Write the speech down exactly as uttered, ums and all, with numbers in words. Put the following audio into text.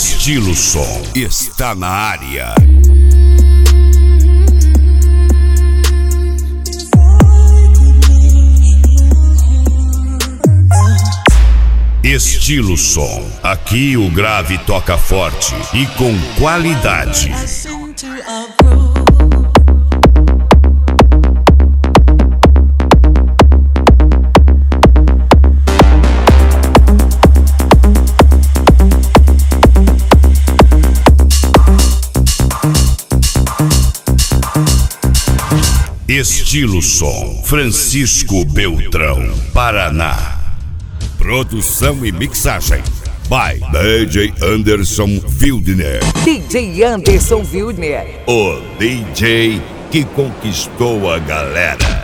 Estilo Som está na área. Estilo Som. Aqui o grave toca forte e com qualidade. Estilo Som, Francisco Beltrão, Paraná. Produção e mixagem by D J Anderson Wildner. D J Anderson Wildner, o D J que conquistou a galera.